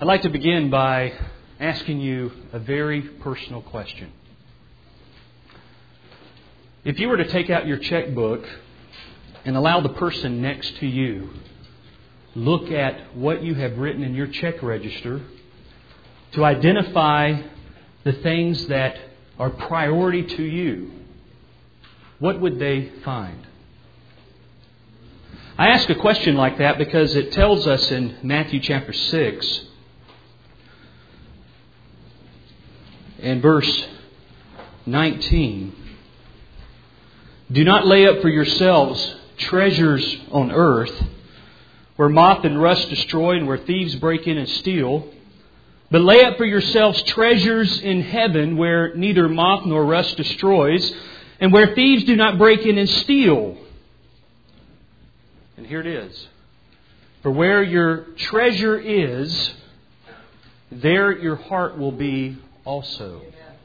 I'd like to begin by asking you a very personal question. If you were to take out your checkbook and allow the person next to you look at what you have written in your check register to identify the things that are priority to you, what would they find? I ask a question like that because it tells us in Matthew chapter 6 and verse 19, "Do not lay up for yourselves treasures on earth, where moth and rust destroy and where thieves break in and steal, but lay up for yourselves treasures in heaven, where neither moth nor rust destroys, and where thieves do not break in and steal." And here it is. "For where your treasure is, there your heart will be also."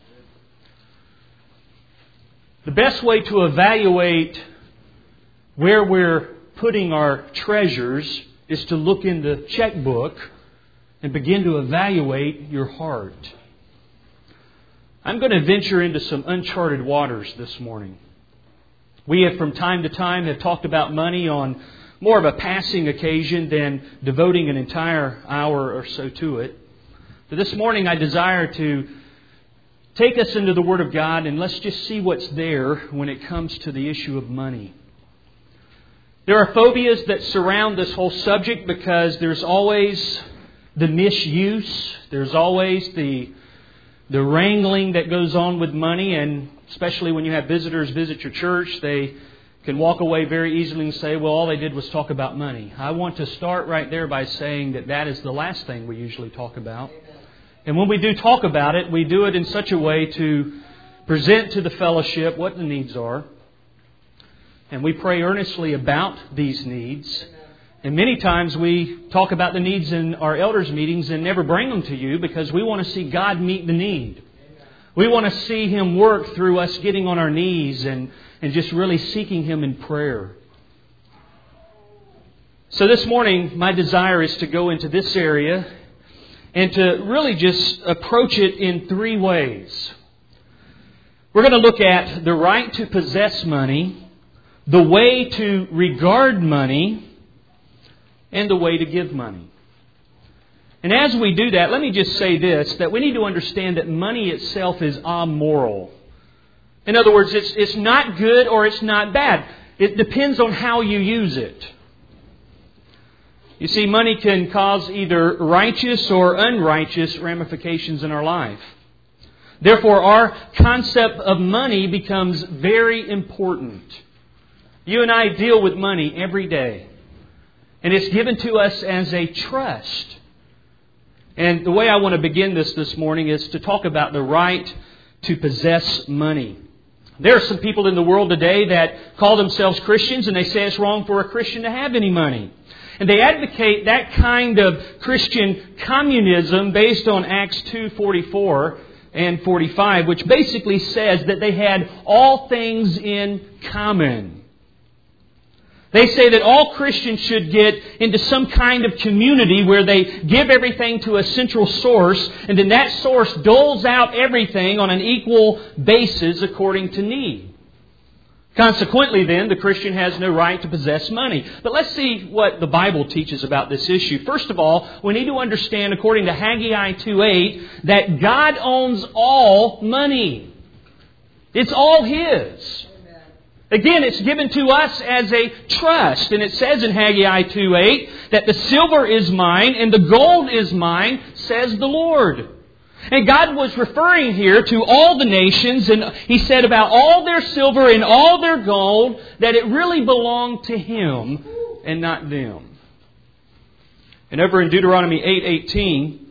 The best way to evaluate where we're putting our treasures is to look in the checkbook and begin to evaluate your heart. I'm going to venture into some uncharted waters this morning. We have from time to time have talked about money on more of a passing occasion than devoting an entire hour or so to it. But this morning I desire to take us into the Word of God and let's just see what's there when it comes to the issue of money. There are phobias that surround this whole subject because there's always the misuse. There's always the wrangling that goes on with money, and especially when you have visitors visit your church, they can walk away very easily and say, well, all they did was talk about money. I want to start right there by saying that that is the last thing we usually talk about. And when we do talk about it, we do it in such a way to present to the fellowship what the needs are. And we pray earnestly about these needs. And many times we talk about the needs in our elders' meetings and never bring them to you because we want to see God meet the need. We want to see Him work through us getting on our knees and just really seeking Him in prayer. So this morning, my desire is to go into this area and to really just approach it in three ways. We're going to look at the right to possess money, the way to regard money, and the way to give money. And as we do that, let me just say this, that we need to understand that money itself is amoral. In other words, it's not good or it's not bad. It depends on how you use it. You see, money can cause either righteous or unrighteous ramifications in our life. Therefore, our concept of money becomes very important. You and I deal with money every day. And it's given to us as a trust. And the way I want to begin this morning is to talk about the right to possess money. There are some people in the world today that call themselves Christians and they say it's wrong for a Christian to have any money. And they advocate that kind of Christian communism based on Acts 2:44 and 45, which basically says that they had all things in common. They say that all Christians should get into some kind of community where they give everything to a central source, and then that source doles out everything on an equal basis according to need. Consequently, then, the Christian has no right to possess money. But let's see what the Bible teaches about this issue. First of all, we need to understand, according to Haggai 2:8, that God owns all money. It's all His. Again, it's given to us as a trust. And it says in Haggai 2:8 that the silver is mine and the gold is mine, says the Lord. And God was referring here to all the nations, and He said about all their silver and all their gold that it really belonged to Him and not them. And over in Deuteronomy 8:18,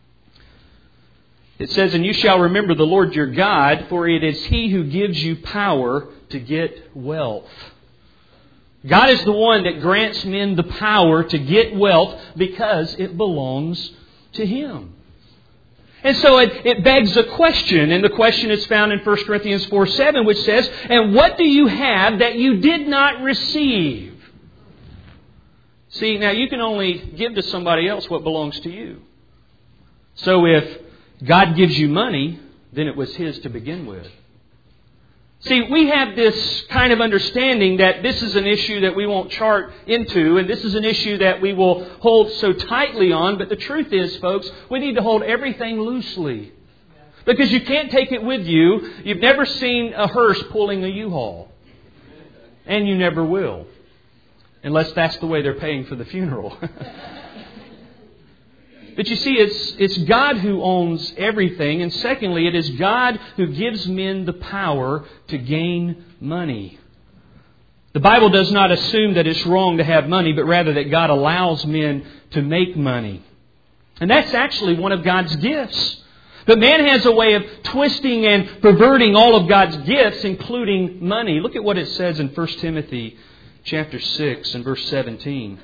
it says, "And you shall remember the Lord your God, for it is He who gives you power to get wealth." God is the one that grants men the power to get wealth because it belongs to Him. And so it begs a question, and the question is found in 1 Corinthians 4:7, which says, "And what do you have that you did not receive?" See, now you can only give to somebody else what belongs to you. So if God gives you money, then it was His to begin with. See, we have this kind of understanding that this is an issue that we won't chart into, and this is an issue that we will hold so tightly on. But the truth is, folks, we need to hold everything loosely. Because you can't take it with you. You've never seen a hearse pulling a U-Haul. And you never will. Unless that's the way they're paying for the funeral. But you see, it's God who owns everything. And secondly, it is God who gives men the power to gain money. The Bible does not assume that it's wrong to have money, but rather that God allows men to make money. And that's actually one of God's gifts. But man has a way of twisting and perverting all of God's gifts, including money. Look at what it says in 1 Timothy chapter 6 and verse 17.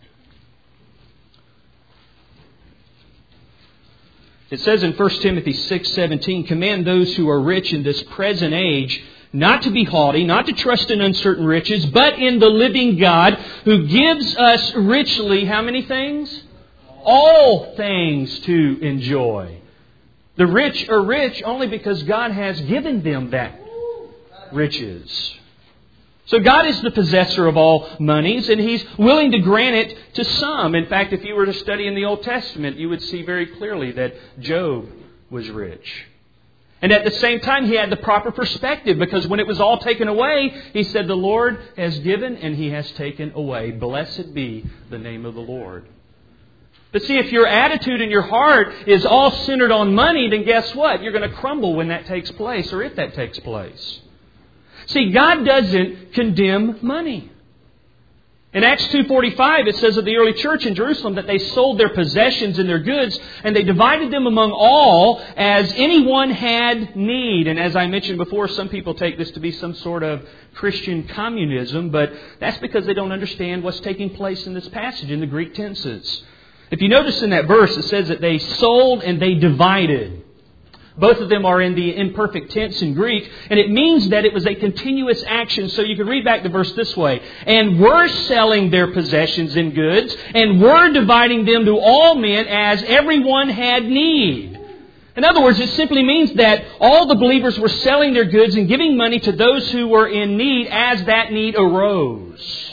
It says in 1 Timothy 6:17, "Command those who are rich in this present age not to be haughty, not to trust in uncertain riches, but in the living God who gives us richly," how many things? All things to enjoy. The rich are rich only because God has given them that riches. So God is the possessor of all monies, and He's willing to grant it to some. In fact, if you were to study in the Old Testament, you would see very clearly that Job was rich. And at the same time, he had the proper perspective, because when it was all taken away, he said, "The Lord has given and He has taken away. Blessed be the name of the Lord." But see, if your attitude and your heart is all centered on money, then guess what? You're going to crumble when that takes place, or if that takes place. See, God doesn't condemn money. In Acts 2:45, it says of the early church in Jerusalem that they sold their possessions and their goods, and they divided them among all as anyone had need. And as I mentioned before, some people take this to be some sort of Christian communism, but that's because they don't understand what's taking place in this passage in the Greek tenses. If you notice in that verse, it says that they sold and they divided. Both of them are in the imperfect tense in Greek, and it means that it was a continuous action. So you can read back the verse this way: "And were selling their possessions and goods, and were dividing them to all men as everyone had need." In other words, it simply means that all the believers were selling their goods and giving money to those who were in need as that need arose.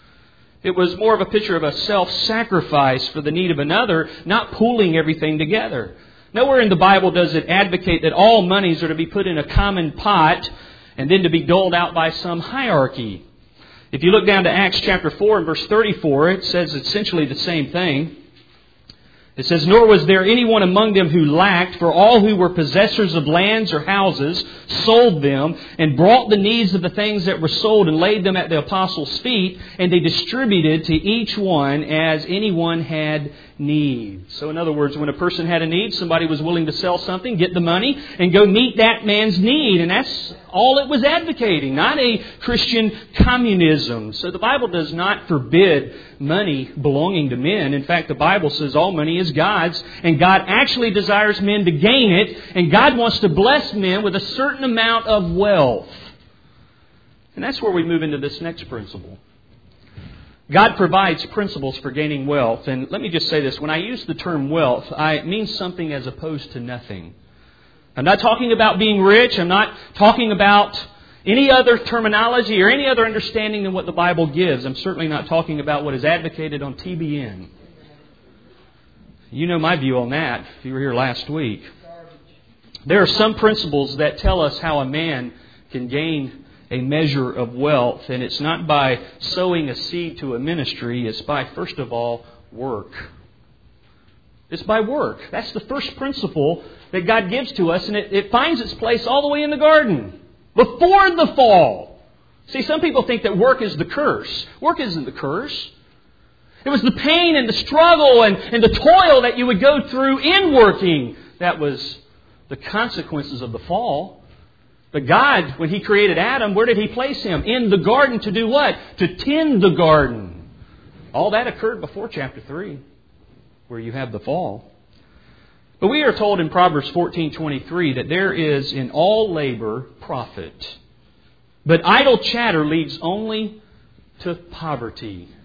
It was more of a picture of a self-sacrifice for the need of another, not pooling everything together. Nowhere in the Bible does it advocate that all monies are to be put in a common pot and then to be doled out by some hierarchy. If you look down to Acts chapter 4 and verse 34, it says essentially the same thing. It says, "Nor was there anyone among them who lacked, for all who were possessors of lands or houses sold them and brought the needs of the things that were sold and laid them at the apostles' feet, and they distributed to each one as anyone had need." So in other words, when a person had a need, somebody was willing to sell something, get the money, and go meet that man's need. And that's all it was advocating, not a Christian communism. So the Bible does not forbid money belonging to men. In fact, the Bible says all money is God's, and God actually desires men to gain it, and God wants to bless men with a certain amount of wealth. And that's where we move into this next principle. God provides principles for gaining wealth. And let me just say this. When I use the term wealth, I mean something as opposed to nothing. I'm not talking about being rich. I'm not talking about any other terminology or any other understanding than what the Bible gives. I'm certainly not talking about what is advocated on TBN. You know my view on that if you were here last week. There are some principles that tell us how a man can gain a measure of wealth, and it's not by sowing a seed to a ministry. It's by, first of all, work. It's by work. That's the first principle that God gives to us, and it finds its place all the way in the garden, before the fall. See, some people think that work is the curse. Work isn't the curse. It was the pain and the struggle and the toil that you would go through in working that was the consequences of the fall. But God, when He created Adam, where did He place him? In the garden to do what? To tend the garden. All that occurred before chapter 3, where you have the fall. But we are told in Proverbs 14:23 that there is in all labor profit. But idle chatter leads only to poverty.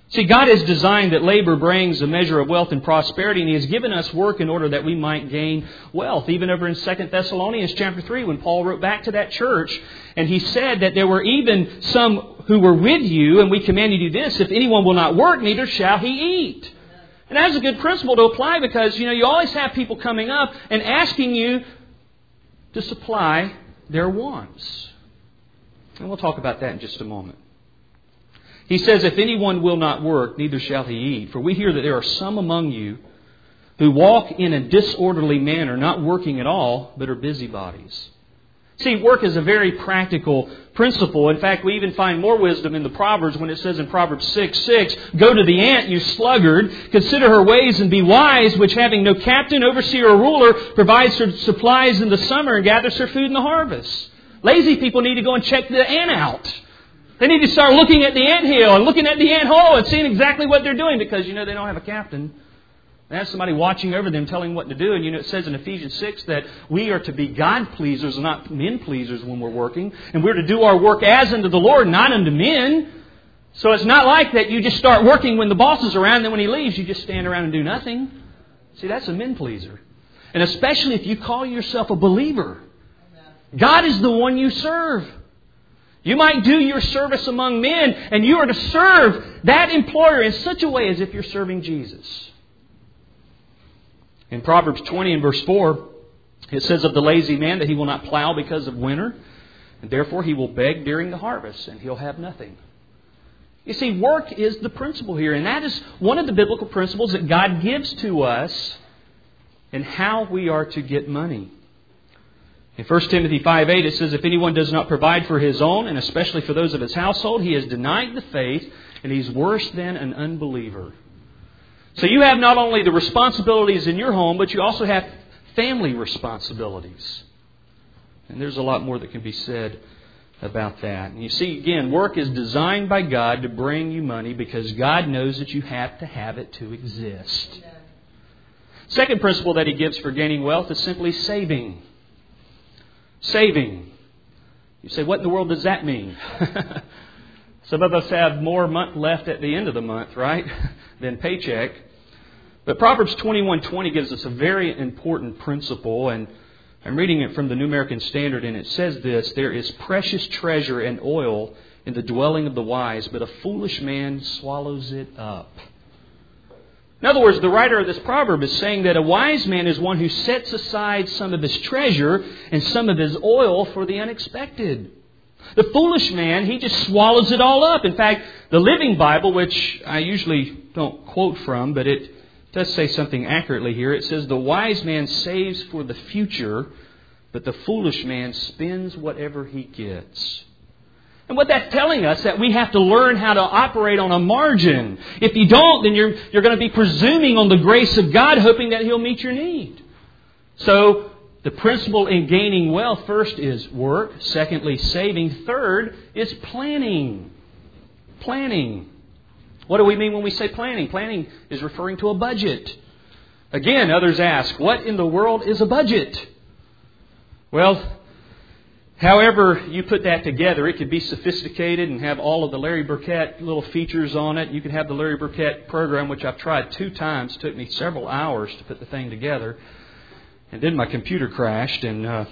See, God has designed that labor brings a measure of wealth and prosperity, and He has given us work in order that we might gain wealth. Even over in 2 Thessalonians chapter 3, when Paul wrote back to that church, and he said that there were even some who were with you, and we commanded you this, if anyone will not work, neither shall he eat. And that's a good principle to apply because, you always have people coming up and asking you to supply their wants. And we'll talk about that in just a moment. He says, if anyone will not work, neither shall he eat. For we hear that there are some among you who walk in a disorderly manner, not working at all, but are busybodies. See, work is a very practical principle. In fact, we even find more wisdom in the Proverbs when it says in Proverbs 6:6, go to the ant, you sluggard, consider her ways and be wise, which having no captain, overseer, or ruler, provides her supplies in the summer and gathers her food in the harvest. Lazy people need to go and check the ant out. They need to start looking at the anthill and looking at the anthole and seeing exactly what they're doing because, they don't have a captain. They have somebody watching over them, telling them what to do. And, it says in Ephesians 6 that we are to be God pleasers, not men pleasers when we're working. And we're to do our work as unto the Lord, not unto men. So it's not like that you just start working when the boss is around, and then when he leaves, you just stand around and do nothing. See, that's a men pleaser. And especially if you call yourself a believer. God is the one you serve. You might do your service among men, and you are to serve that employer in such a way as if you're serving Jesus. In Proverbs 20 and verse 4, it says of the lazy man that he will not plow because of winter, and therefore he will beg during the harvest, and he'll have nothing. You see, work is the principle here, and that is one of the biblical principles that God gives to us in how we are to get money. In 1 Timothy 5:8 it says, if anyone does not provide for his own, and especially for those of his household, he has denied the faith, and he's worse than an unbeliever. So you have not only the responsibilities in your home, but you also have family responsibilities. And there's a lot more that can be said about that. And you see, again, work is designed by God to bring you money because God knows that you have to have it to exist. Second principle that He gives for gaining wealth is simply saving. Saving. You say, what in the world does that mean? Some of us have more month left at the end of the month, right, than paycheck. But Proverbs 21:20 gives us a very important principle, and I'm reading it from the New American Standard, and it says this, there is precious treasure and oil in the dwelling of the wise, but a foolish man swallows it up. In other words, the writer of this proverb is saying that a wise man is one who sets aside some of his treasure and some of his oil for the unexpected. The foolish man, he just swallows it all up. In fact, the Living Bible, which I usually don't quote from, but it does say something accurately here. It says, the wise man saves for the future, but the foolish man spends whatever he gets. And what that's telling us that we have to learn how to operate on a margin. If you don't, then you're going to be presuming on the grace of God, hoping that He'll meet your need. So the principle in gaining wealth, first is work. Secondly, saving. Third is planning. Planning. What do we mean when we say planning? Planning is referring to a budget. Again, others ask, what in the world is a budget? Well, however you put that together, it could be sophisticated and have all of the Larry Burkett little features on it. You can have the Larry Burkett program, which I've tried 2 times. It took me several hours to put the thing together. And then my computer crashed, and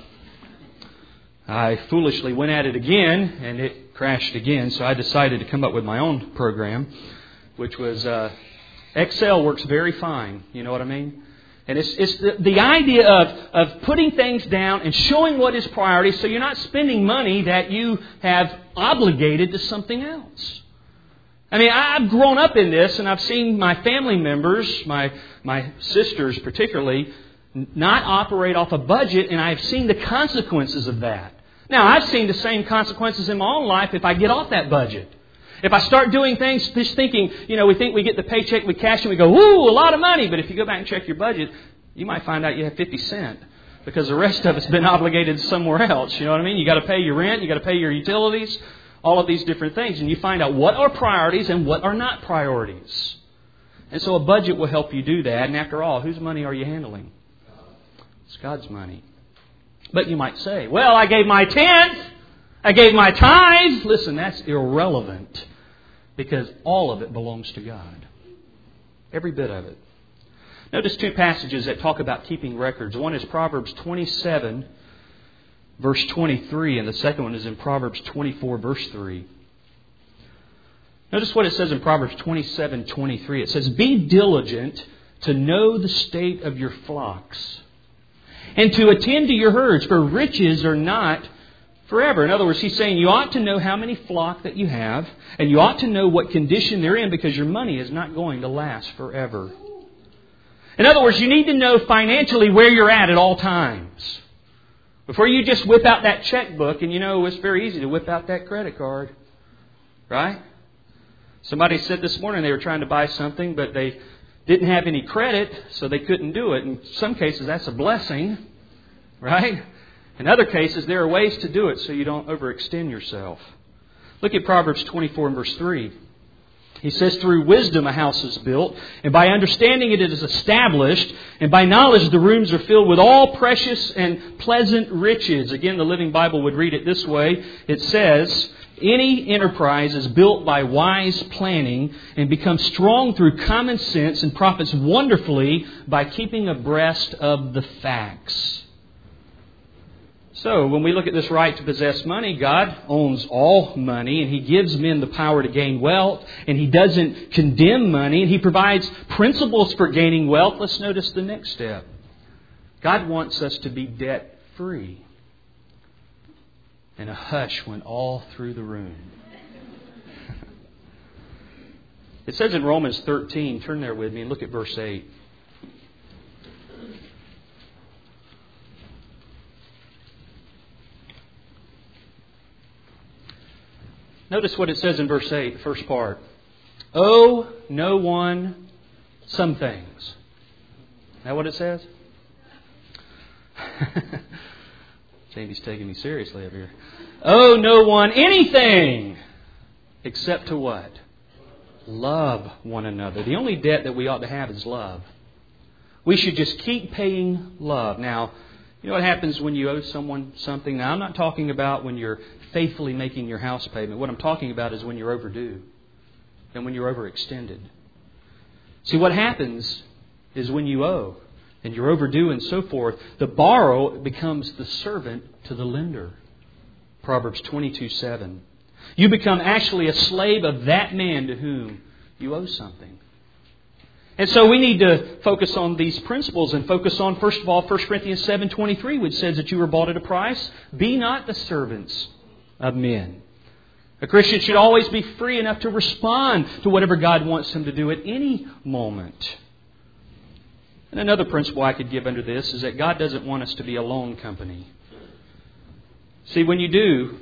I foolishly went at it again, and it crashed again. So I decided to come up with my own program, which was Excel works very fine. You know what I mean? And it's the idea of putting things down and showing what is priority so you're not spending money that you have obligated to something else. I mean, I've grown up in this, and I've seen my family members, my sisters particularly, not operate off a budget, and I've seen the consequences of that. Now, I've seen the same consequences in my own life if I get off that budget. If I start doing things just thinking, we think we get the paycheck, we cash it, we go, woo, a lot of money. But if you go back and check your budget, you might find out you have 50 cents because the rest of it's been obligated somewhere else. You know what I mean? You got to pay your rent, you got to pay your utilities, all of these different things. And you find out what are priorities and what are not priorities. And so a budget will help you do that. And after all, whose money are you handling? It's God's money. But you might say, well, I gave my tenth. I gave my tithe. Listen, that's irrelevant. because all of it belongs to God. Every bit of it. Notice two passages that talk about keeping records. One is Proverbs 27, verse 23, and the second one is in Proverbs 24, verse 3. Notice what it says in Proverbs 27:23. It says, "Be diligent to know the state of your flocks, and to attend to your herds, for riches are not forever." In other words, he's saying you ought to know how many flock that you have, and you ought to know what condition they're in, because your money is not going to last forever. In other words, you need to know financially where you're at all times. Before you just whip out that checkbook, and it's very easy to whip out that credit card. Right? Somebody said this morning they were trying to buy something, but they didn't have any credit, so they couldn't do it. In some cases, that's a blessing. Right? In other cases, there are ways to do it so you don't overextend yourself. Look at Proverbs 24 and verse 3. He says, "Through wisdom a house is built, and by understanding it is established, and by knowledge the rooms are filled with all precious and pleasant riches." Again, the Living Bible would read it this way. It says, "Any enterprise is built by wise planning and becomes strong through common sense and profits wonderfully by keeping abreast of the facts." So, when we look at this right to possess money, God owns all money, and He gives men the power to gain wealth, and He doesn't condemn money, and He provides principles for gaining wealth. Let's notice the next step. God wants us to be debt-free. And a hush went all through the room. It says in Romans 13, turn there with me and look at verse 8. Notice what it says in verse 8, the first part. "Owe no one some things." Is that what it says? Jamie's taking me seriously up here. "Owe no one anything except to what? Love one another." The only debt that we ought to have is love. We should just keep paying love. Now, you know what happens when you owe someone something? Now, I'm not talking about when you're faithfully making your house payment. What I'm talking about is when you're overdue and when you're overextended. See, what happens is when you owe and you're overdue and so forth, the borrower becomes the servant to the lender. Proverbs 22:7. You become actually a slave of that man to whom you owe something. And so we need to focus on these principles and focus on, first of all, 1 Corinthians 7:23, which says that you were bought at a price. Be not the servants of men. A Christian should always be free enough to respond to whatever God wants him to do at any moment. And another principle I could give under this is that God doesn't want us to be a loan company. See, when you do,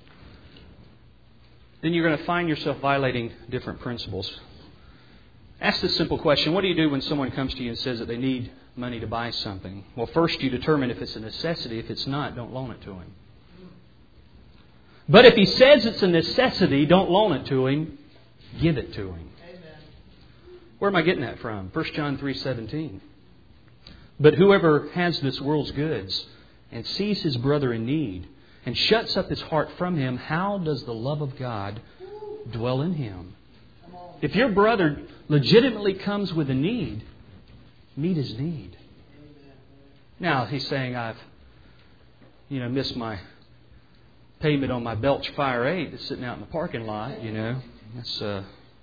then you're going to find yourself violating different principles. Ask this simple question. What do you do when someone comes to you and says that they need money to buy something? Well, first you determine if it's a necessity. If it's not, don't loan it to him. But if he says it's a necessity, don't loan it to him. Give it to him. Amen. Where am I getting that from? 1 John 3:17. "But whoever has this world's goods and sees his brother in need and shuts up his heart from him, how does the love of God dwell in him?" If your brother legitimately comes with a need, meet his need. Now, he's saying, I've missed my payment on my Belch Fire 8 that's sitting out in the parking lot, That's, I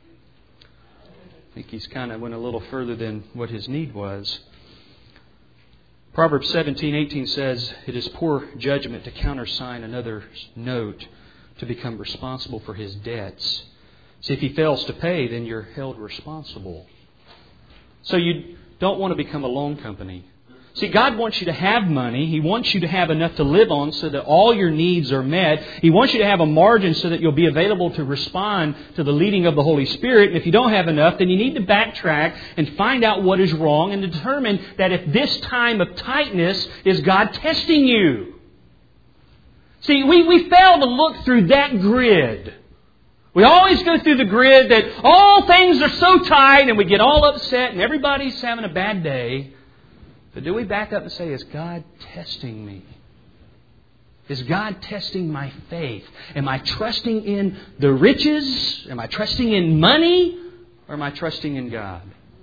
think he's kind of went a little further than what his need was. Proverbs 17:18 says, "It is poor judgment to countersign another's note to become responsible for his debts." See, if he fails to pay, then you're held responsible. So you don't want to become a loan company. See, God wants you to have money. He wants you to have enough to live on so that all your needs are met. He wants you to have a margin so that you'll be available to respond to the leading of the Holy Spirit. And if you don't have enough, then you need to backtrack and find out what is wrong and determine that if this time of tightness is God testing you. See, we fail to look through that grid. We always go through the grid that all things are so tight and we get all upset and everybody's having a bad day. But do we back up and say, is God testing me? Is God testing my faith? Am I trusting in the riches? Am I trusting in money? Or am I trusting in God?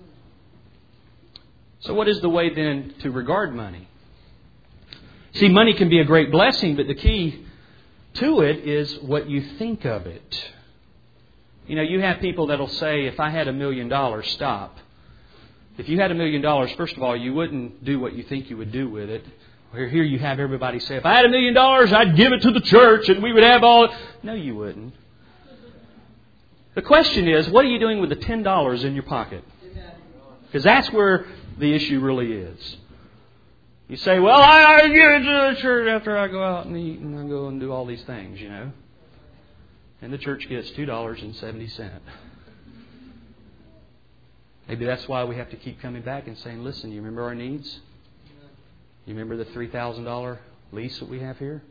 So what is the way then to regard money? See, money can be a great blessing, but the key to it is what you think of it. You know, you have people that'll say, if I had $1 million, stop. If you had $1 million, first of all, you wouldn't do what you think you would do with it. Where here you have everybody say, if I had $1 million, I'd give it to the church and we would have all... No, you wouldn't. The question is, what are you doing with the $10 in your pocket? Because that's where the issue really is. You say, well, I give it to the church after I go out and eat and I go and do all these things, you know. And the church gets $2.70. Maybe that's why we have to keep coming back and saying, listen, you remember our needs? You remember the $3,000 lease that we have here?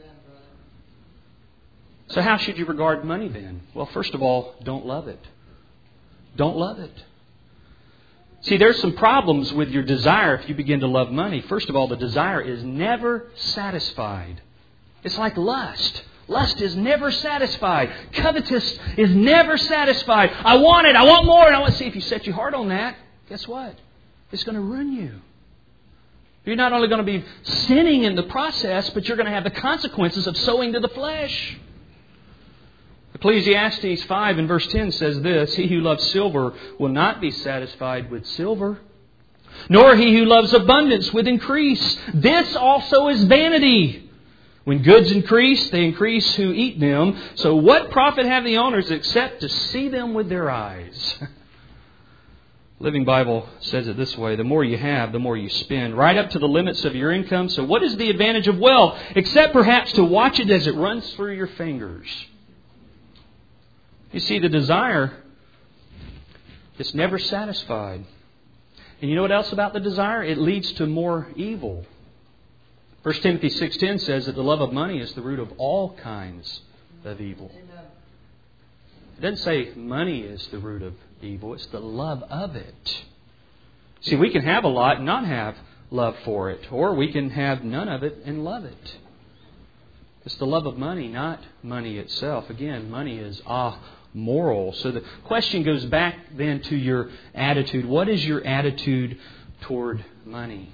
So how should you regard money then? Well, first of all, don't love it. Don't love it. See, there's some problems with your desire if you begin to love money. First of all, the desire is never satisfied. It's like lust. Lust is never satisfied. Covetous is never satisfied. I want it. I want more. And I want to see if you set your heart on that, guess what? It's going to ruin you. You're not only going to be sinning in the process, but you're going to have the consequences of sowing to the flesh. Ecclesiastes 5 and verse 10 says this, he who loves silver will not be satisfied with silver, nor he who loves abundance with increase. This also is vanity. When goods increase, they increase who eat them. So what profit have the owners except to see them with their eyes? Living Bible says it this way, the more you have, the more you spend, right up to the limits of your income. So what is the advantage of wealth, except perhaps to watch it as it runs through your fingers? You see, the desire is never satisfied. And you know what else about the desire? It leads to more evil. 1 Timothy 6:10 says that the love of money is the root of all kinds of evil. It doesn't say money is the root of evil. It's the love of it. See, we can have a lot and not have love for it. Or we can have none of it and love it. It's the love of money, not money itself. Again, money is moral. So the question goes back then to your attitude. What is your attitude toward money?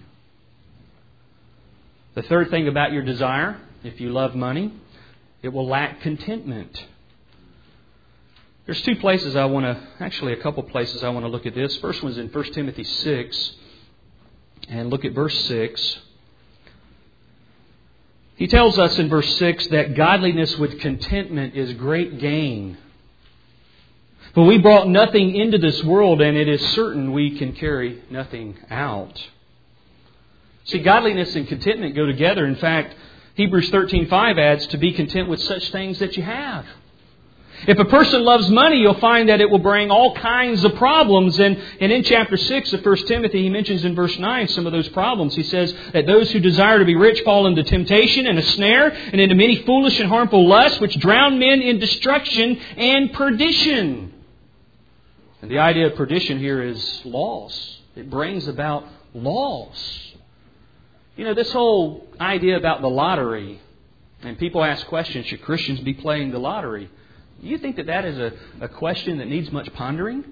The third thing about your desire, if you love money, it will lack contentment. There's a couple places I want to look at this. First one's in 1 Timothy 6. And look at verse 6. He tells us in verse 6 that godliness with contentment is great gain. For we brought nothing into this world, and it is certain we can carry nothing out. See, godliness and contentment go together. In fact, Hebrews 13:5 adds to be content with such things that you have. If a person loves money, you'll find that it will bring all kinds of problems. And in chapter 6 of 1 Timothy, he mentions in verse 9 some of those problems. He says that those who desire to be rich fall into temptation and a snare and into many foolish and harmful lusts, which drown men in destruction and perdition. And the idea of perdition here is loss. It brings about loss. You know, this whole idea about the lottery, and people ask questions, should Christians be playing the lottery? Do you think that is a question that needs much pondering?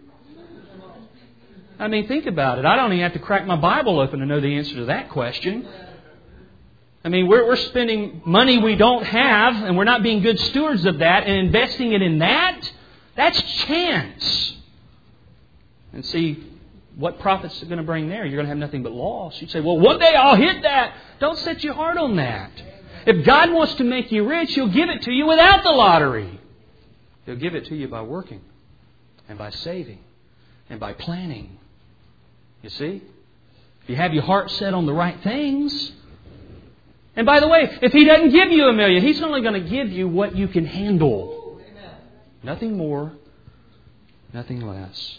I mean, think about it. I don't even have to crack my Bible open to know the answer to that question. I mean, we're spending money we don't have, and we're not being good stewards of that, and investing it in that, that's chance. And see, what profit's it going to bring there? You're going to have nothing but loss. You'd say, well, one day I'll hit that. Don't set your heart on that. If God wants to make you rich, He'll give it to you without the lottery. He'll give it to you by working and by saving and by planning. You see? If you have your heart set on the right things. And by the way, if He doesn't give you $1 million, He's only going to give you what you can handle. Nothing more, nothing less.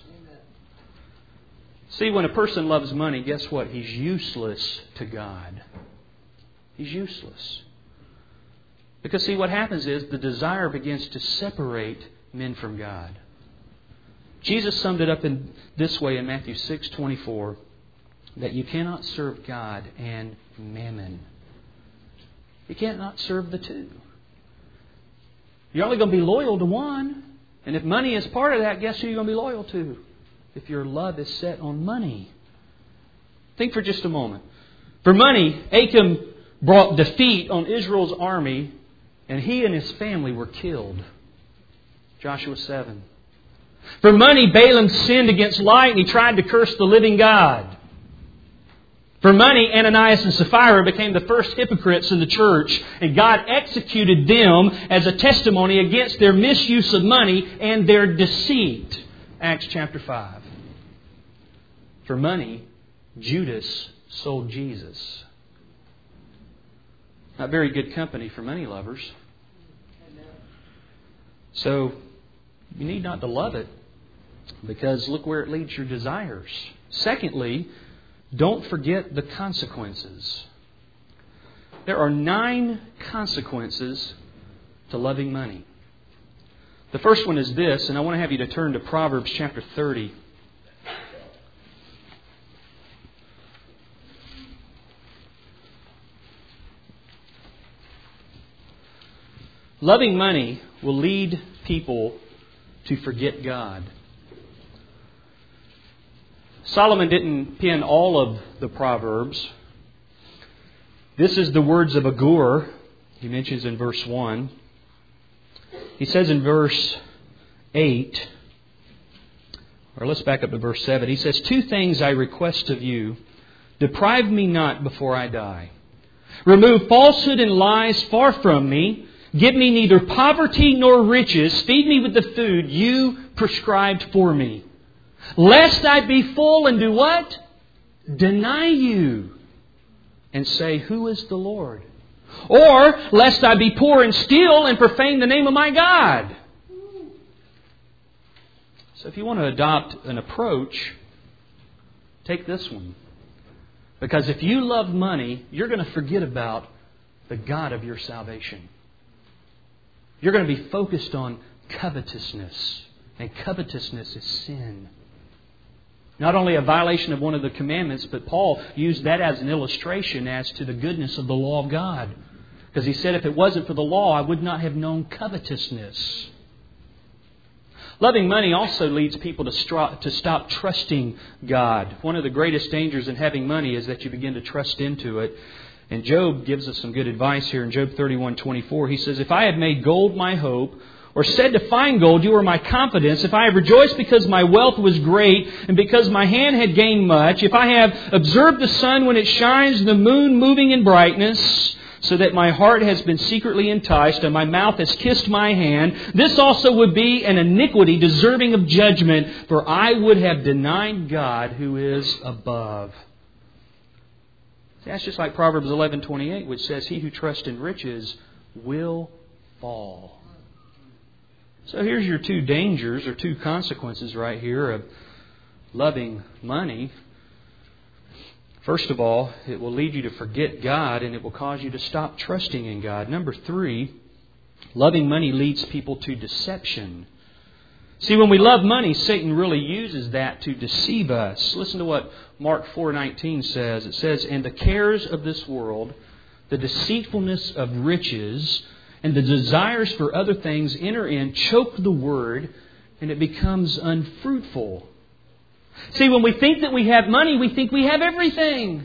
See, when a person loves money, guess what? He's useless to God. He's useless. Because see, what happens is the desire begins to separate men from God. Jesus summed it up in this way in Matthew 6:24, that you cannot serve God and mammon. You can't not serve the two. You're only going to be loyal to one. And if money is part of that, guess who you're going to be loyal to? If your love is set on money. Think for just a moment. For money, Achan brought defeat on Israel's army, and he and his family were killed. Joshua 7. For money, Balaam sinned against light and he tried to curse the living God. For money, Ananias and Sapphira became the first hypocrites in the church, and God executed them as a testimony against their misuse of money and their deceit. Acts chapter 5. For money, Judas sold Jesus. Not very good company for money lovers. So, you need not to love it, because look where it leads your desires. Secondly, don't forget the consequences. There are 9 consequences to loving money. The first one is this, and I want to have you to turn to Proverbs chapter 30. Loving money will lead people to forget God. Solomon didn't pen all of the Proverbs. This is the words of Agur. He mentions in verse 1. He says in verse 8, or let's back up to verse 7. He says, 2 things I request of you. Deprive me not before I die. Remove falsehood and lies far from me. Give me neither poverty nor riches. Feed me with the food you prescribed for me. Lest I be full and do what? Deny you and say, who is the Lord? Or lest I be poor and steal and profane the name of my God. So if you want to adopt an approach, take this one. Because if you love money, you're going to forget about the God of your salvation. You're going to be focused on covetousness. And covetousness is sin. Not only a violation of one of the commandments, but Paul used that as an illustration as to the goodness of the law of God. Because he said, if it wasn't for the law, I would not have known covetousness. Loving money also leads people to stop trusting God. One of the greatest dangers in having money is that you begin to trust into it. And Job gives us some good advice here in Job 31:24. He says, if I had made gold my hope, or said to fine gold, you are my confidence. If I have rejoiced because my wealth was great, and because my hand had gained much, if I have observed the sun when it shines, and the moon moving in brightness, so that my heart has been secretly enticed, and my mouth has kissed my hand, this also would be an iniquity deserving of judgment, for I would have denied God who is above. That's just like Proverbs 11:28, which says, he who trusts in riches will fall. So here's your 2 dangers or 2 consequences right here of loving money. First of all, it will lead you to forget God, and it will cause you to stop trusting in God. Number 3, loving money leads people to deception. See, when we love money, Satan really uses that to deceive us. Listen to what Mark 4:19 says. It says, and the cares of this world, the deceitfulness of riches, and the desires for other things enter in, choke the word, and it becomes unfruitful. See, when we think that we have money, we think we have everything.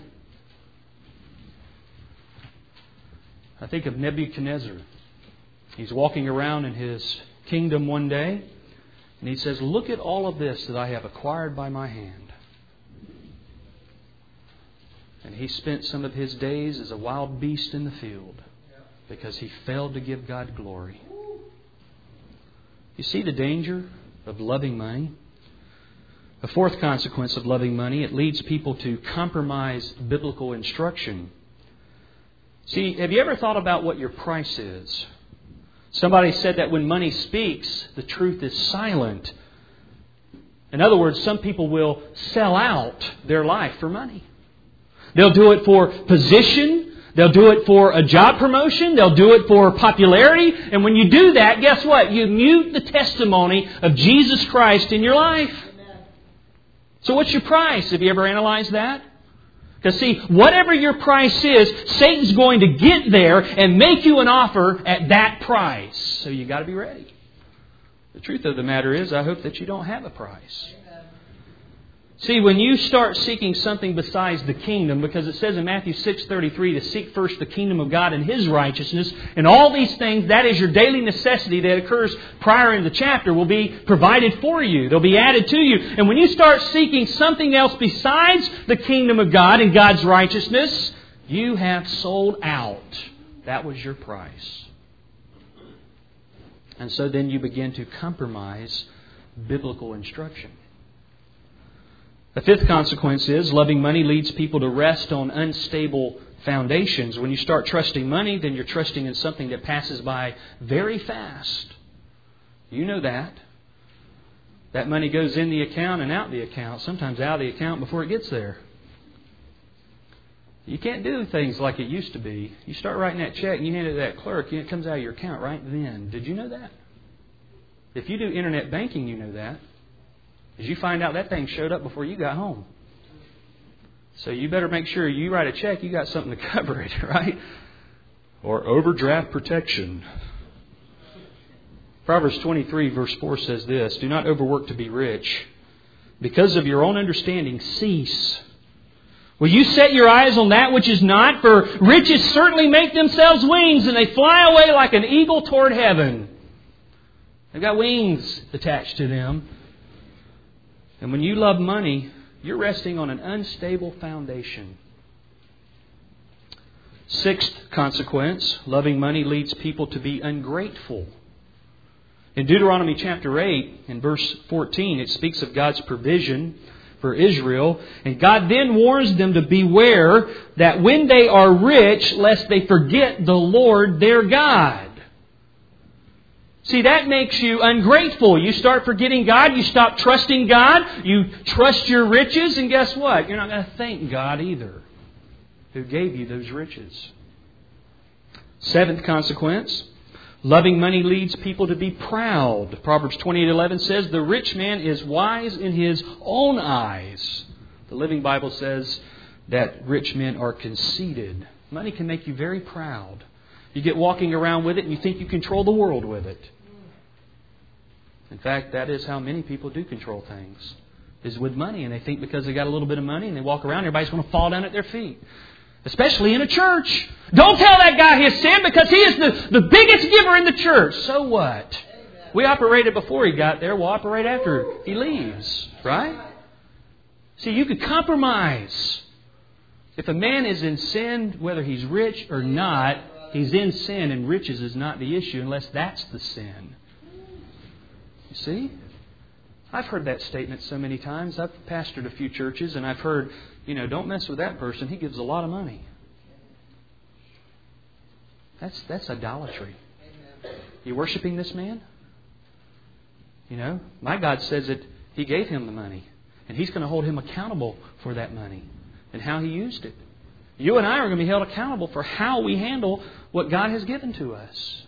I think of Nebuchadnezzar. He's walking around in his kingdom one day, and he says, look at all of this that I have acquired by my hand. And he spent some of his days as a wild beast in the field, because he failed to give God glory. You see the danger of loving money? A 4th consequence of loving money, it leads people to compromise biblical instruction. See, have you ever thought about what your price is? Somebody said that when money speaks, the truth is silent. In other words, some people will sell out their life for money. They'll do it for position. They'll do it for a job promotion. They'll do it for popularity. And when you do that, guess what? You mute the testimony of Jesus Christ in your life. Amen. So what's your price? Have you ever analyzed that? Because see, whatever your price is, Satan's going to get there and make you an offer at that price. So you got to be ready. The truth of the matter is, I hope that you don't have a price. See, when you start seeking something besides the kingdom, because it says in Matthew 6:33 to seek first the kingdom of God and His righteousness, and all these things, that is your daily necessity that occurs prior in the chapter, will be provided for you. They'll be added to you. And when you start seeking something else besides the kingdom of God and God's righteousness, you have sold out. That was your price. And so then you begin to compromise biblical instruction. The fifth consequence is loving money leads people to rest on unstable foundations. When you start trusting money, then you're trusting in something that passes by very fast. You know that. That money goes in the account and out the account, sometimes out of the account before it gets there. You can't do things like it used to be. You start writing that check and you hand it to that clerk and it comes out of your account right then. Did you know that? If you do internet banking, you know that. As you find out that thing showed up before you got home. So you better make sure you write a check, you got something to cover it, right? Or overdraft protection. Proverbs 23 verse 4 says this, "Do not overwork to be rich. Because of your own understanding, cease. Will you set your eyes on that which is not? For riches certainly make themselves wings, and they fly away like an eagle toward heaven." They've got wings attached to them. And when you love money, you're resting on an unstable foundation. Sixth consequence, loving money leads people to be ungrateful. In Deuteronomy chapter 8, in verse 14, it speaks of God's provision for Israel. And God then warns them to beware that when they are rich, lest they forget the Lord their God. See, that makes you ungrateful. You start forgetting God. You stop trusting God. You trust your riches. And guess what? You're not going to thank God either, who gave you those riches. Seventh consequence, loving money leads people to be proud. Proverbs 28:11 says, "The rich man is wise in his own eyes." The Living Bible says that rich men are conceited. Money can make you very proud. You get walking around with it and you think you control the world with it. In fact, that is how many people do control things, is with money. And they think because they got a little bit of money and they walk around, everybody's going to fall down at their feet. Especially in a church. Don't tell that guy his sin because he is the biggest giver in the church. So what? We operated before he got there. We'll operate after he leaves. Right? See, you could compromise. If a man is in sin, whether he's rich or not, he's in sin, and riches is not the issue unless that's the sin. You see? I've heard that statement so many times. I've pastored a few churches and I've heard, don't mess with that person. He gives a lot of money. That's idolatry. You worshiping this man? My God says that He gave him the money. And He's going to hold him accountable for that money and how he used it. You and I are going to be held accountable for how we handle what God has given to us.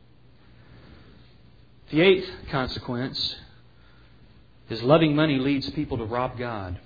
The eighth consequence is loving money leads people to rob God.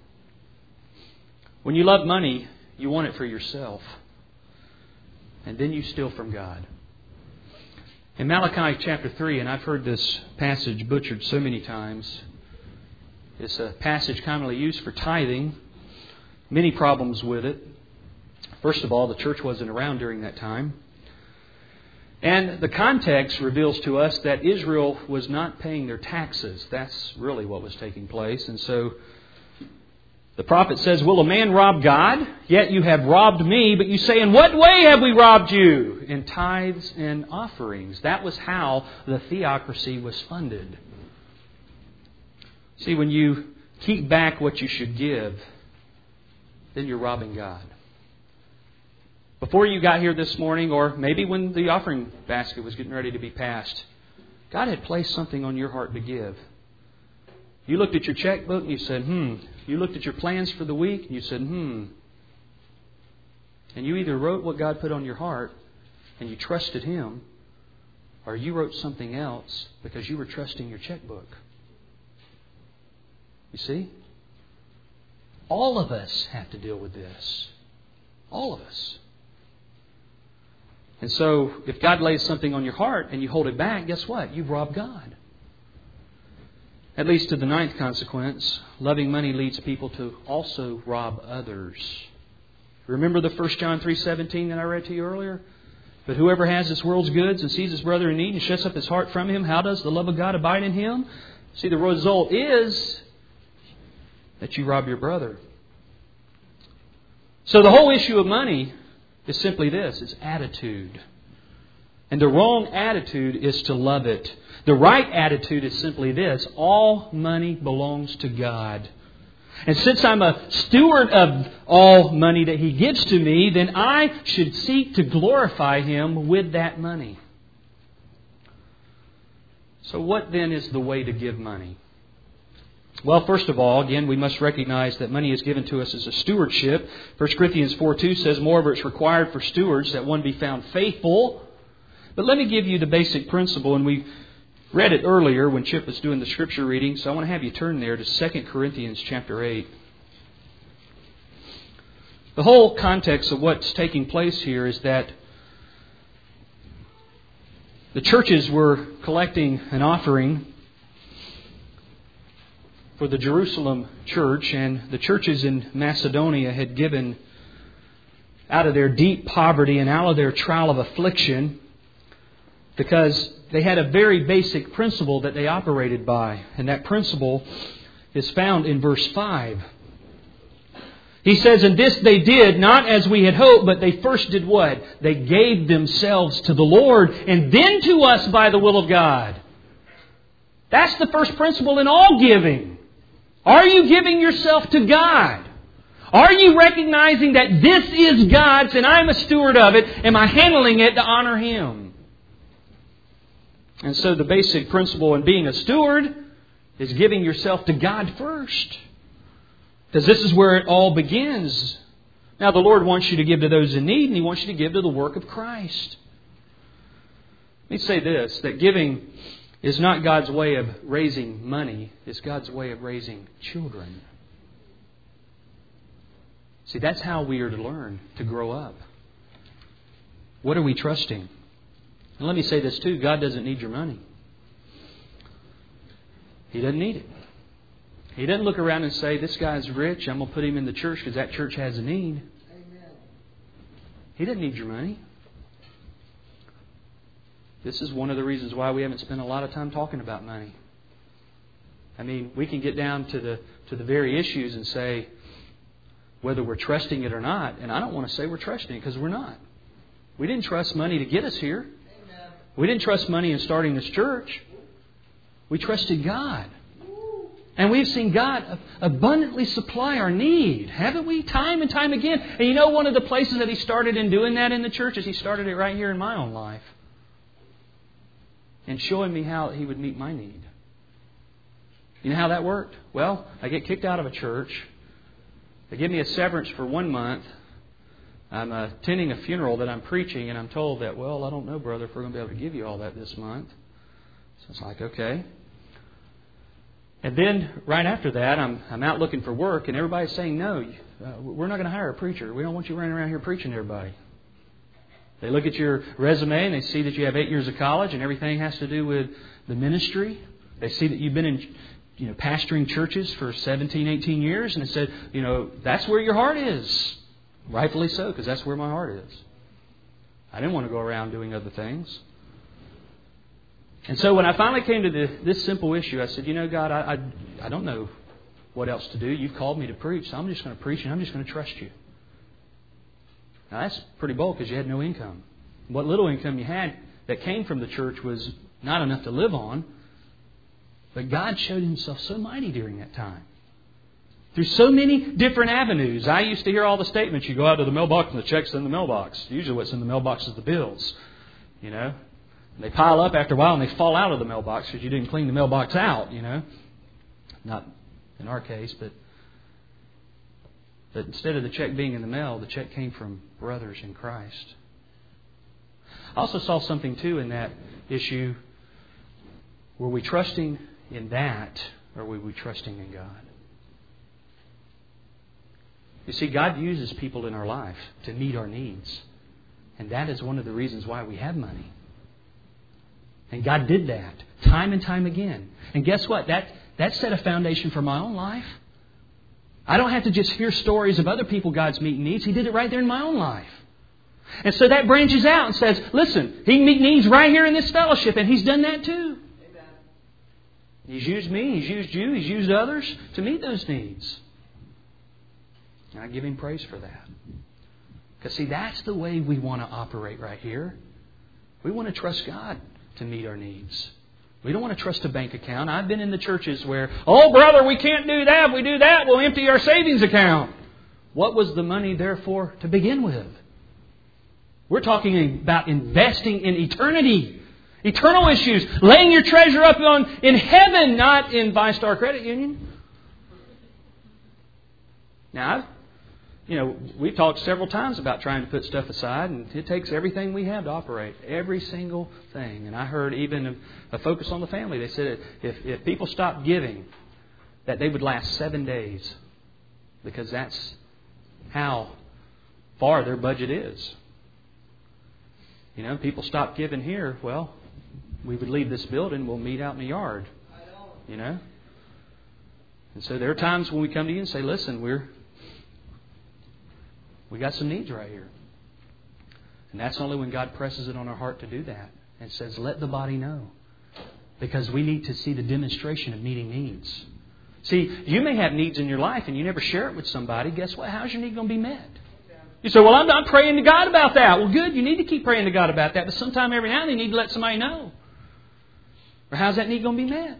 When you love money, you want it for yourself. And then you steal from God. In Malachi chapter 3, and I've heard this passage butchered so many times, it's a passage commonly used for tithing. Many problems with it. First of all, the church wasn't around during that time. And the context reveals to us that Israel was not paying their taxes. That's really what was taking place. And so the prophet says, "Will a man rob God? Yet you have robbed me." But you say, "In what way have we robbed you?" In tithes and offerings. That was how the theocracy was funded. See, when you keep back what you should give, then you're robbing God. Before you got here this morning, or maybe when the offering basket was getting ready to be passed, God had placed something on your heart to give. You looked at your checkbook and you said, You looked at your plans for the week and you said, And you either wrote what God put on your heart and you trusted Him, or you wrote something else because you were trusting your checkbook. You see? All of us have to deal with this. All of us. And so, if God lays something on your heart and you hold it back, guess what? You've robbed God. That leads to the ninth consequence. Loving money leads people to also rob others. Remember the 1 John 3:17 that I read to you earlier? But whoever has this world's goods and sees his brother in need and shuts up his heart from him, how does the love of God abide in him? See, the result is that you rob your brother. So the whole issue of money is simply this. It's attitude. And the wrong attitude is to love it. The right attitude is simply this. All money belongs to God. And since I'm a steward of all money that He gives to me, then I should seek to glorify Him with that money. So what then is the way to give money? Well, first of all, again, we must recognize that money is given to us as a stewardship. 1 Corinthians 4:2 says, moreover, it's required for stewards that one be found faithful. But let me give you the basic principle, and we read it earlier when Chip was doing the scripture reading, so I want to have you turn there to 2 Corinthians chapter 8. The whole context of what's taking place here is that the churches were collecting an offering for the Jerusalem church, and the churches in Macedonia had given out of their deep poverty and out of their trial of affliction because they had a very basic principle that they operated by. And that principle is found in verse 5. He says, and this they did not as we had hoped, but they first did what? They gave themselves to the Lord and then to us by the will of God. That's the first principle in all giving. Are you giving yourself to God? Are you recognizing that this is God's and I'm a steward of it? Am I handling it to honor Him? And so the basic principle in being a steward is giving yourself to God first. Because this is where it all begins. Now the Lord wants you to give to those in need, and He wants you to give to the work of Christ. Let me say this, that giving is not God's way of raising money. It's God's way of raising children. See, that's how we are to learn to grow up. What are we trusting? And let me say this too, God doesn't need your money. He doesn't need it. He doesn't look around and say, this guy's rich, I'm going to put him in the church because that church has a need. Amen. He doesn't need your money. This is one of the reasons why we haven't spent a lot of time talking about money. I mean, we can get down to the very issues and say whether we're trusting it or not. And I don't want to say we're trusting it because we're not. We didn't trust money to get us here. We didn't trust money in starting this church. We trusted God. And we've seen God abundantly supply our need, haven't we? Time and time again. And you know one of the places that He started in doing that in the church is He started it right here in my own life. And showing me how He would meet my need. You know how that worked? Well, I get kicked out of a church. They give me a severance for 1 month. I'm attending a funeral that I'm preaching, and I'm told that, well, I don't know, brother, if we're going to be able to give you all that this month. So it's like, okay. And then right after that, I'm out looking for work, and everybody's saying, no, we're not going to hire a preacher. We don't want you running around here preaching to everybody. They look at your resume, and they see that you have 8 years of college, and everything has to do with the ministry. They see that you've been in pastoring churches for 17, 18 years, and they said, that's where your heart is. Rightfully so, because that's where my heart is. I didn't want to go around doing other things. And so when I finally came to this simple issue, I said, God, I don't know what else to do. You've called me to preach, so I'm just going to preach and I'm just going to trust you. Now that's pretty bold because you had no income. What little income you had that came from the church was not enough to live on. But God showed Himself so mighty during that time. Through so many different avenues. I used to hear all the statements. You go out to the mailbox and the check's in the mailbox. Usually what's in the mailbox is the bills. And they pile up after a while and they fall out of the mailbox because you didn't clean the mailbox out, Not in our case, but instead of the check being in the mail, the check came from brothers in Christ. I also saw something too in that issue. Were we trusting in that, or were we trusting in God? You see, God uses people in our life to meet our needs. And that is one of the reasons why we have money. And God did that time and time again. And guess what? That set a foundation for my own life. I don't have to just hear stories of other people God's meeting needs. He did it right there in my own life. And so that branches out and says, listen, He can meet needs right here in this fellowship. And He's done that too. Amen. He's used me. He's used you. He's used others to meet those needs. And I give Him praise for that. Because see, that's the way we want to operate right here. We want to trust God to meet our needs. We don't want to trust a bank account. I've been in the churches where, oh brother, we can't do that. If we do that, we'll empty our savings account. What was the money there for to begin with? We're talking about investing in eternity. Eternal issues. Laying your treasure up in heaven, not in ViStar Credit Union. Now, we've talked several times about trying to put stuff aside, and it takes everything we have to operate. Every single thing. And I heard even a focus on the family. They said if people stopped giving, that they would last 7 days. Because that's how far their budget is. People stop giving here, well, we would leave this building, we'll meet out in the yard. And so there are times when we come to you and say, listen, we got some needs right here. And that's only when God presses it on our heart to do that. And says, let the body know. Because we need to see the demonstration of meeting needs. See, you may have needs in your life and you never share it with somebody. Guess what? How's your need going to be met? You say, well, I'm praying to God about that. Well, good. You need to keep praying to God about that. But sometime every now and then you need to let somebody know. Or how's that need going to be met?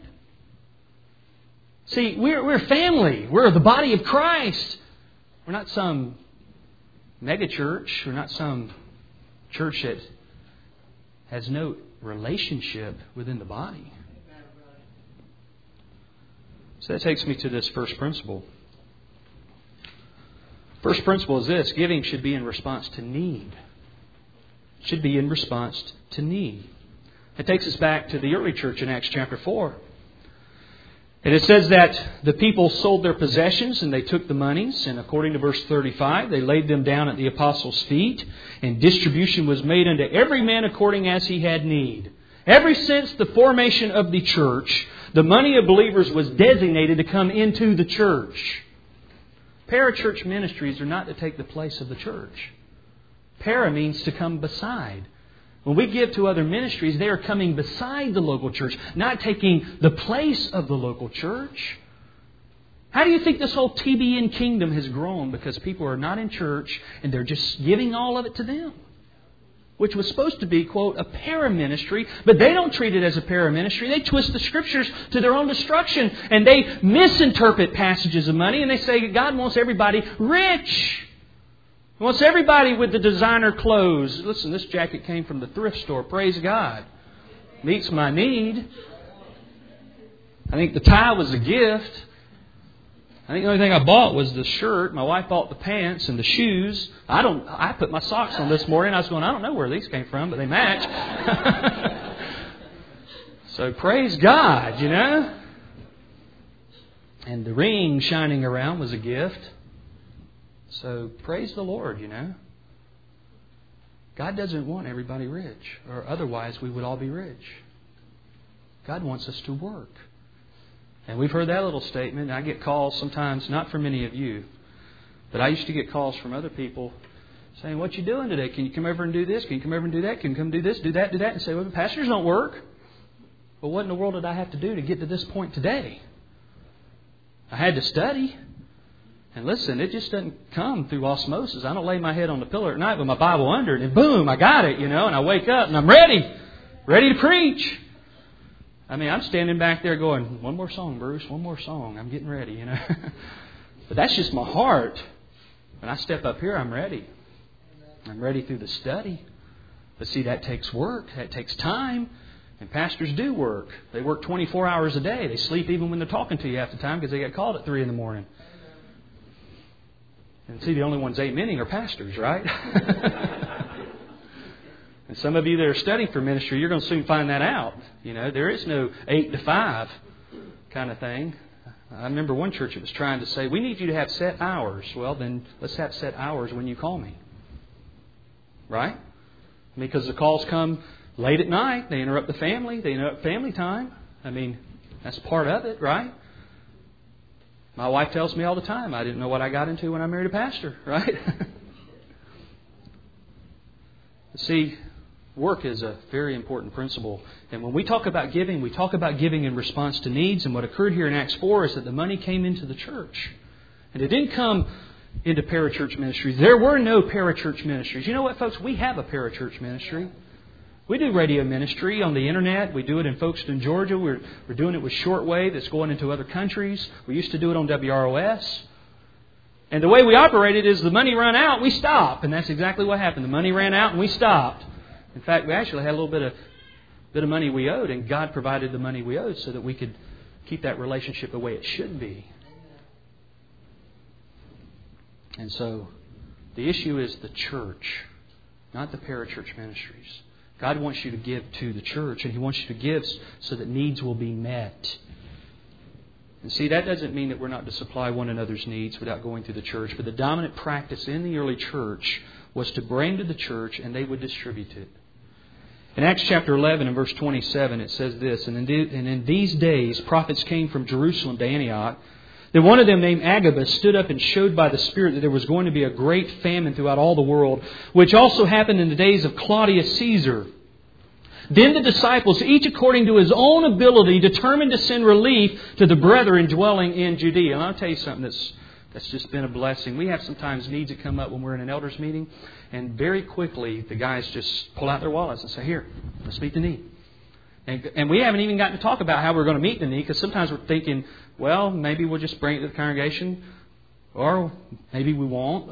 See, we're family. We're the body of Christ. We're not some mega church. We're not some church that has no relationship within the body. So that takes me to this first principle. First principle is this: giving should be in response to need. It should be in response to need. It takes us back to the early church in Acts chapter 4. And it says that the people sold their possessions and they took the monies. And according to verse 35, they laid them down at the apostles' feet. And distribution was made unto every man according as he had need. Ever since the formation of the church, the money of believers was designated to come into the church. Parachurch ministries are not to take the place of the church. Para means to come beside. When we give to other ministries, they are coming beside the local church, not taking the place of the local church. How do you think this whole TBN kingdom has grown? Because people are not in church and they're just giving all of it to them. Which was supposed to be, quote, a para-ministry, but they don't treat it as a para-ministry. They twist the Scriptures to their own destruction, and they misinterpret passages of money, and they say God wants everybody rich. He wants everybody with the designer clothes. Listen, this jacket came from the thrift store. Praise God. Meets my need. I think the tie was a gift. I think the only thing I bought was the shirt. My wife bought the pants and the shoes. I put my socks on this morning. I was going, I don't know where these came from, but they match. So praise God, And the ring shining around was a gift. So praise the Lord, God doesn't want everybody rich, or otherwise we would all be rich. God wants us to work. And we've heard that little statement. I get calls sometimes, not from any of you, but I used to get calls from other people saying, what you doing today? Can you come over and do this? Can you come over and do that? Can you come do this, do that, do that? And say, well, the pastors don't work. Well, what in the world did I have to do to get to this point today? I had to study. And listen, it just doesn't come through osmosis. I don't lay my head on the pillow at night with my Bible under it and boom, I got it, and I wake up and I'm ready to preach. I'm standing back there going, one more song, Bruce, one more song. I'm getting ready, But that's just my heart. When I step up here, I'm ready. I'm ready through the study. But see, that takes work. That takes time. And pastors do work. They work 24 hours a day. They sleep even when they're talking to you half the time because they get called at 3 in the morning. And see, the only ones amening are pastors, right? And some of you that are studying for ministry, you're going to soon find that out. There is no 8 to 5 kind of thing. I remember one church that was trying to say, we need you to have set hours. Well, then let's have set hours when you call me. Right? Because the calls come late at night. They interrupt the family. They interrupt family time. I mean, that's part of it, right? My wife tells me all the time, I didn't know what I got into when I married a pastor, right? See, work is a very important principle. And when we talk about giving, we talk about giving in response to needs. And what occurred here in Acts 4 is that the money came into the church. And it didn't come into parachurch ministries. There were no parachurch ministries. You know what, folks? We have a parachurch ministry. We do radio ministry on the internet. We do it in Folkestone, Georgia. We're doing it with shortwave that's going into other countries. We used to do it on WROS. And the way we operate it is the money ran out, we stop. And that's exactly what happened. The money ran out and we stopped. In fact, we actually had a little bit of money we owed, and God provided the money we owed so that we could keep that relationship the way it should be. And so the issue is the church, not the parachurch ministries. God wants you to give to the church, and He wants you to give so that needs will be met. And see, that doesn't mean that we're not to supply one another's needs without going through the church. But the dominant practice in the early church was to bring to the church, and they would distribute it. In Acts chapter 11 and verse 27, it says this, And in these days prophets came from Jerusalem to Antioch. Then one of them, named Agabus, stood up and showed by the Spirit that there was going to be a great famine throughout all the world, which also happened in the days of Claudius Caesar. Then the disciples, each according to his own ability, determined to send relief to the brethren dwelling in Judea. And I'll tell you something that's just been a blessing. We have sometimes needs that come up when we're in an elders meeting, and very quickly the guys just pull out their wallets and say, here, let's meet the need. And we haven't even gotten to talk about how we're going to meet the need, because sometimes we're thinking, well, maybe we'll just bring it to the congregation, or maybe we won't,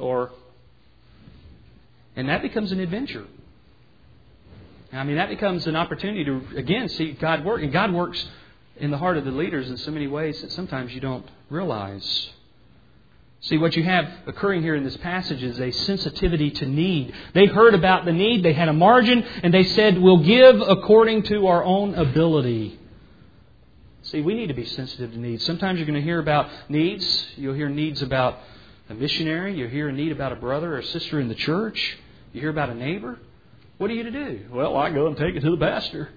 and that becomes an adventure. I mean, that becomes an opportunity to, again, see God work. And God works in the heart of the leaders in so many ways that sometimes you don't realize. See, what you have occurring here in this passage is a sensitivity to need. They heard about the need, they had a margin, and they said, we'll give according to our own ability. See, we need to be sensitive to needs. Sometimes you're going to hear about needs. You'll hear needs about a missionary. You'll hear a need about a brother or a sister in the church. You hear about a neighbor. What are you to do? Well, I go and take it to the pastor.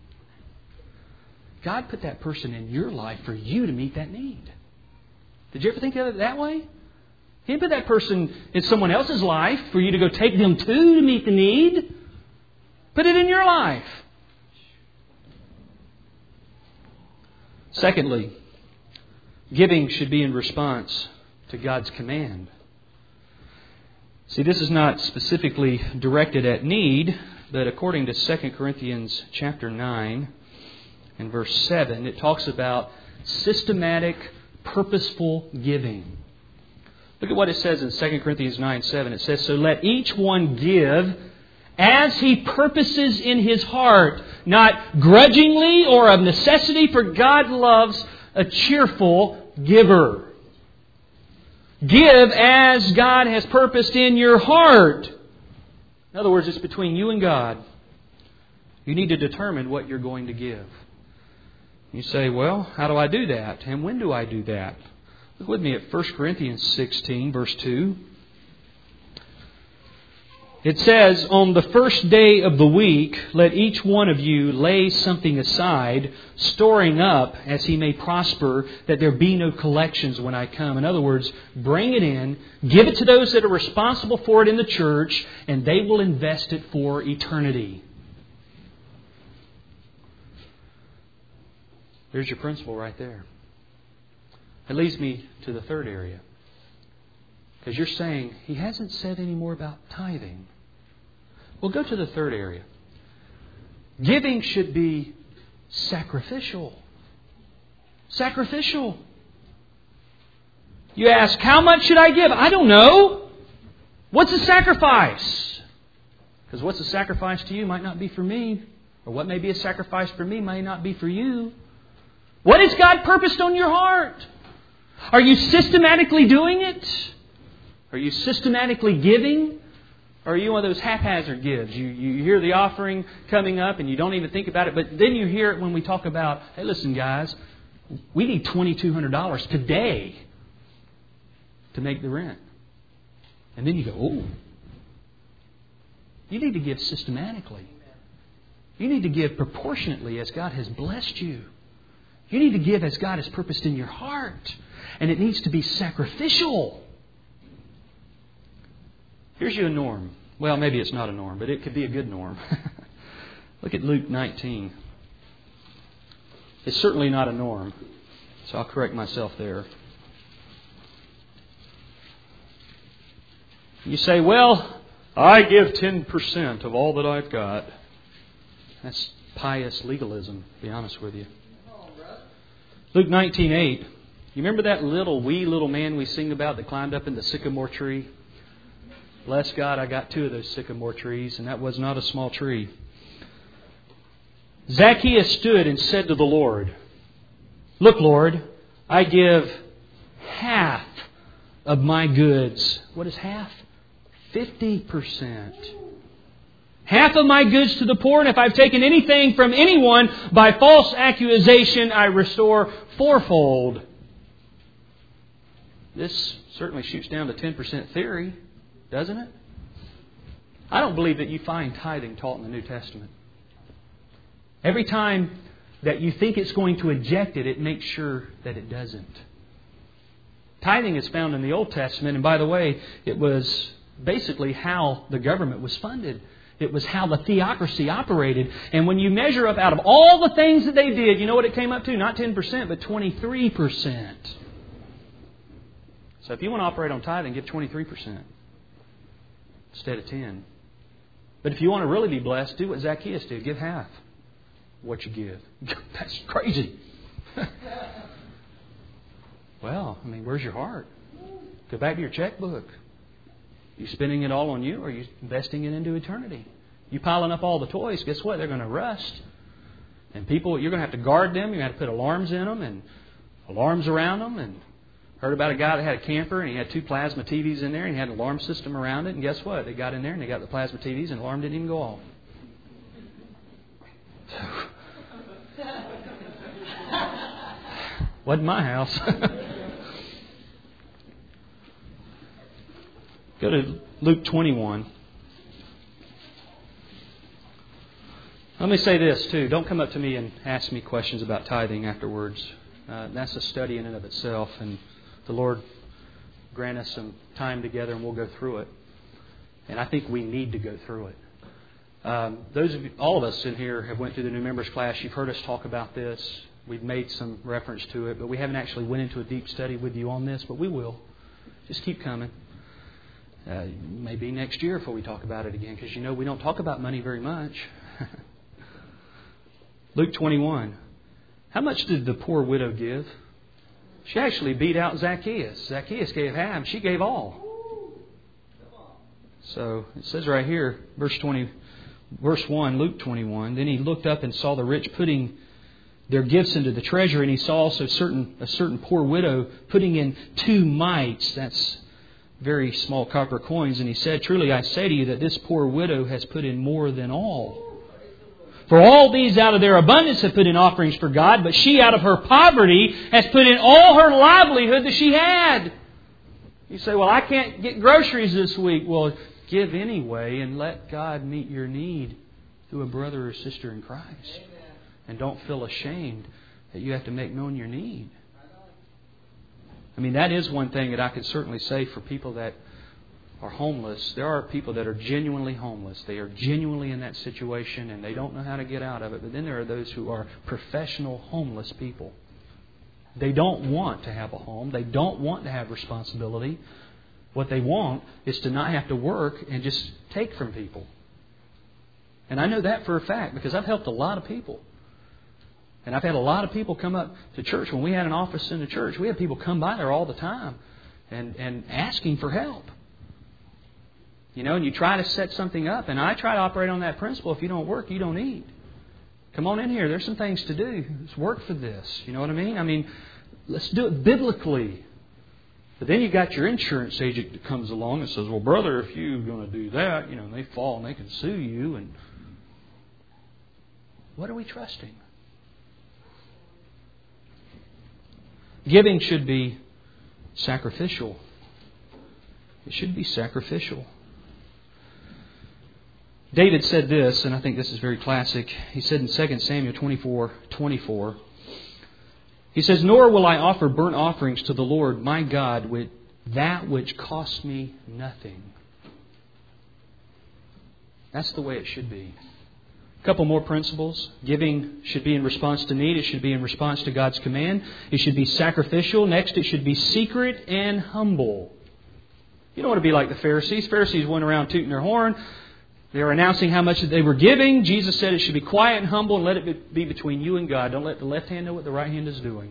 God put that person in your life for you to meet that need. Did you ever think of it that way? He didn't put that person in someone else's life for you to go take them to meet the need. Put it in your life. Secondly, giving should be in response to God's command. See, this is not specifically directed at need, but according to 2 Corinthians chapter 9 and verse 7, it talks about systematic, purposeful giving. Look at what it says in 2 Corinthians 9:7. It says, So let each one give as he purposes in his heart, not grudgingly or of necessity, for God loves a cheerful giver. Give as God has purposed in your heart. In other words, it's between you and God. You need to determine what you're going to give. You say, well, how do I do that? And when do I do that? Look with me at 1 Corinthians 16, verse 2. It says, On the first day of the week, let each one of you lay something aside, storing up as he may prosper, that there be no collections when I come. In other words, bring it in, give it to those that are responsible for it in the church, and they will invest it for eternity. There's your principle right there. It leads me to the third area. Because you're saying, he hasn't said any more about tithing. Well, go to the third area. Giving should be sacrificial. Sacrificial. You ask, how much should I give? I don't know. What's a sacrifice? Because what's a sacrifice to you might not be for me. Or what may be a sacrifice for me may not be for you. What has God purposed on your heart? Are you systematically doing it? Are you systematically giving? Or are you one of those haphazard gives? You hear the offering coming up and you don't even think about it. But then you hear it when we talk about, hey, listen, guys, We need $2,200 today to make the rent. And then you go, oh. You need to give systematically. You need to give proportionately as God has blessed you. You need to give as God has purposed in your heart. And it needs to be sacrificial. Here's you a norm. Well, maybe it's not a norm, but it could be a good norm. Look at Luke 19. It's certainly not a norm. So I'll correct myself there. You say, well, I give 10% of all that I've got. That's pious legalism, to be honest with you. Luke 19:8. You remember that wee little man we sing about that climbed up in the sycamore tree? Bless God, I got 2 of those sycamore trees, and that was not a small tree. Zacchaeus stood and said to the Lord, Look, Lord, I give half of my goods. What is half? 50%. Half of my goods to the poor, and if I've taken anything from anyone by false accusation, I restore fourfold. This certainly shoots down to 10% theory, doesn't it? I don't believe that you find tithing taught in the New Testament. Every time that you think it's going to eject it, it makes sure that it doesn't. Tithing is found in the Old Testament, and by the way, it was basically how the government was funded. It was how the theocracy operated. And when you measure up out of all the things that they did, you know what it came up to? Not 10%, but 23%. So if you want to operate on tithing, give 23% instead of 10%. But if you want to really be blessed, do what Zacchaeus did. Give half what you give. That's crazy. Well, I mean, where's your heart? Go back to your checkbook. You spending it all on you, or are you investing it into eternity? You piling up all the toys, guess what? They're going to rust. And people, you're going to have to guard them. You're going to have to put alarms in them and alarms around them. And heard about a guy that had a camper and he had 2 plasma TVs in there and he had an alarm system around it. And guess what? They got in there and they got the plasma TVs and the alarm didn't even go off. Wasn't my house. Go to Luke 21. Let me say this too. Don't come up to me and ask me questions about tithing afterwards. That's a study in and of itself. And the Lord grant us some time together and we'll go through it. And I think we need to go through it. All of us in here have went through the new members class. You've heard us talk about this. We've made some reference to it, but we haven't actually went into a deep study with you on this, but we will. Just keep coming. Maybe next year before we talk about it again, because we don't talk about money very much. Luke 21. How much did the poor widow give? She actually beat out Zacchaeus. Zacchaeus gave half. She gave all. So it says right here, verse 1, Luke 21. Then he looked up and saw the rich putting their gifts into the treasury, and he saw also a certain poor widow putting in 2 mites. That's very small copper coins. And he said, Truly I say to you that this poor widow has put in more than all. For all these out of their abundance have put in offerings for God, but she out of her poverty has put in all her livelihood that she had. You say, well, I can't get groceries this week. Well, give anyway and let God meet your need through a brother or sister in Christ. Amen. And don't feel ashamed that you have to make known your need. I mean, that is one thing that I could certainly say for people that are homeless. There are people that are genuinely homeless. They are genuinely in that situation and they don't know how to get out of it. But then there are those who are professional homeless people. They don't want to have a home. They don't want to have responsibility. What they want is to not have to work and just take from people. And I know that for a fact because I've helped a lot of people. And I've had a lot of people come up to church. When we had an office in the church, we had people come by there all the time and asking for help. And you try to set something up. And I try to operate on that principle. If you don't work, you don't eat. Come on in here. There's some things to do. Let's work for this. You know what I mean? I mean, let's do it biblically. But then you got your insurance agent that comes along and says, well, brother, if you're going to do that, they fall and they can sue you. And what are we trusting? Giving should be sacrificial. It should be sacrificial. David said this, and I think this is very classic. He said in 2 Samuel 24:24, he says, "Nor will I offer burnt offerings to the Lord my God with that which costs me nothing." That's the way it should be. A couple more principles. Giving should be in response to need. It should be in response to God's command. It should be sacrificial. Next, it should be secret and humble. You don't want to be like the Pharisees. Pharisees went around tooting their horn. They were announcing how much they were giving. Jesus said it should be quiet and humble and let it be between you and God. Don't let the left hand know what the right hand is doing.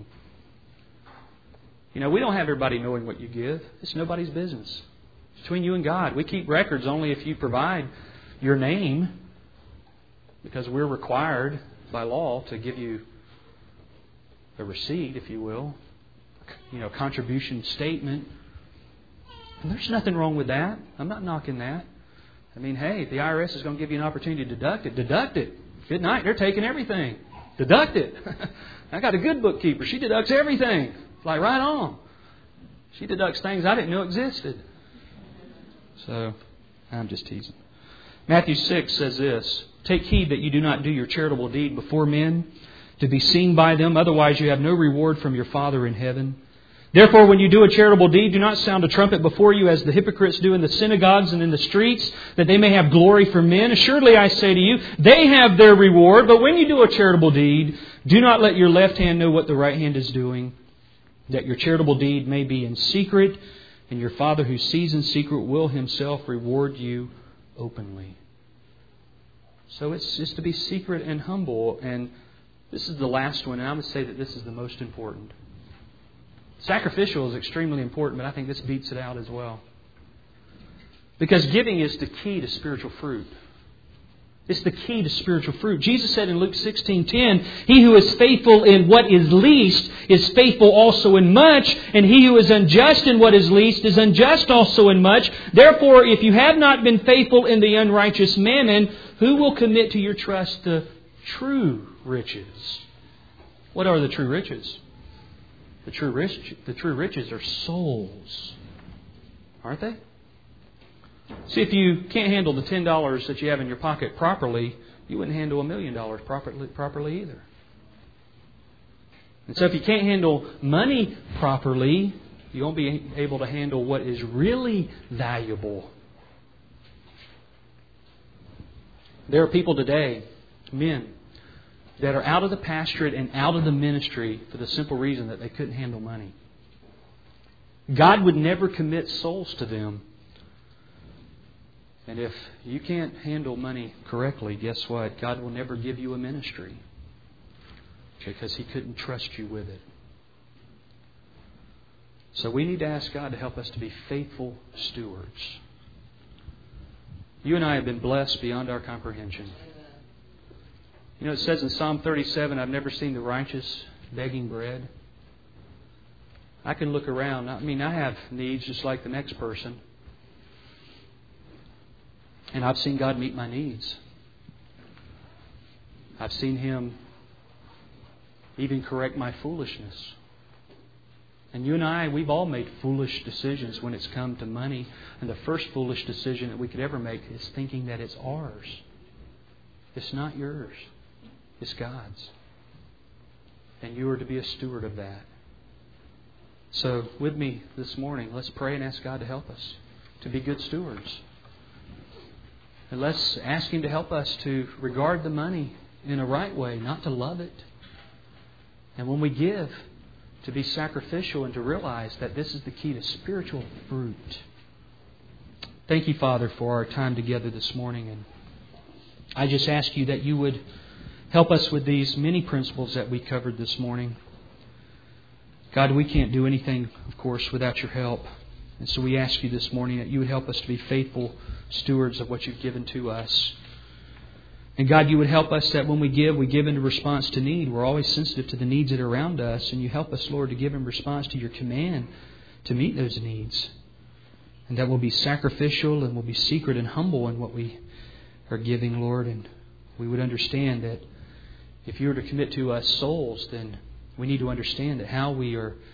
You know, we don't have everybody knowing what you give. It's nobody's business. It's between you and God. We keep records only if you provide your name, because we're required by law to give you a receipt, if you will, contribution statement. And there's nothing wrong with that. I'm not knocking that. I mean, hey, the IRS is going to give you an opportunity to deduct it. Deduct it. Good night. They're taking everything. Deduct it. I got a good bookkeeper. She deducts everything. It's like right on. She deducts things I didn't know existed. So, I'm just teasing. Matthew 6 says this, "Take heed that you do not do your charitable deed before men, to be seen by them. Otherwise you have no reward from your Father in heaven. Therefore, when you do a charitable deed, do not sound a trumpet before you as the hypocrites do in the synagogues and in the streets, that they may have glory from men. Assuredly, I say to you, they have their reward. But when you do a charitable deed, do not let your left hand know what the right hand is doing, that your charitable deed may be in secret, and your Father who sees in secret will Himself reward you openly." So it's just to be secret and humble. And this is the last one, and I would say that this is the most important. Sacrificial is extremely important, but I think this beats it out as well. Because giving is the key to spiritual fruit. It's the key to spiritual fruit. Jesus said in Luke 16:10, "He who is faithful in what is least is faithful also in much, and he who is unjust in what is least is unjust also in much. Therefore, if you have not been faithful in the unrighteous mammon, who will commit to your trust the true riches?" What are the true riches? The true riches are souls, aren't they? See, if you can't handle the $10 that you have in your pocket properly, you wouldn't handle $1 million properly either. And so if you can't handle money properly, you won't be able to handle what is really valuable. There are people today, men, that are out of the pastorate and out of the ministry for the simple reason that they couldn't handle money. God would never commit souls to them. And if you can't handle money correctly, guess what? God will never give you a ministry, because He couldn't trust you with it. So we need to ask God to help us to be faithful stewards. You and I have been blessed beyond our comprehension. You know, it says in Psalm 37, "I've never seen the righteous begging bread." I can look around. I mean, I have needs just like the next person. And I've seen God meet my needs. I've seen Him even correct my foolishness. And you and I, we've all made foolish decisions when it's come to money. And the first foolish decision that we could ever make is thinking that it's ours. It's not yours. It's God's. And you are to be a steward of that. So with me this morning, let's pray and ask God to help us to be good stewards. And let's ask Him to help us to regard the money in a right way, not to love it. And when we give, to be sacrificial and to realize that this is the key to spiritual fruit. Thank you, Father, for our time together this morning. And I just ask You that You would help us with these many principles that we covered this morning. God, we can't do anything, of course, without Your help. And so we ask You this morning that You would help us to be faithful stewards of what You've given to us. And God, You would help us that when we give in response to need. We're always sensitive to the needs that are around us. And You help us, Lord, to give in response to Your command to meet those needs. And that we'll be sacrificial and we'll be secret and humble in what we are giving, Lord. And we would understand that if You were to commit to us souls, then we need to understand that how we are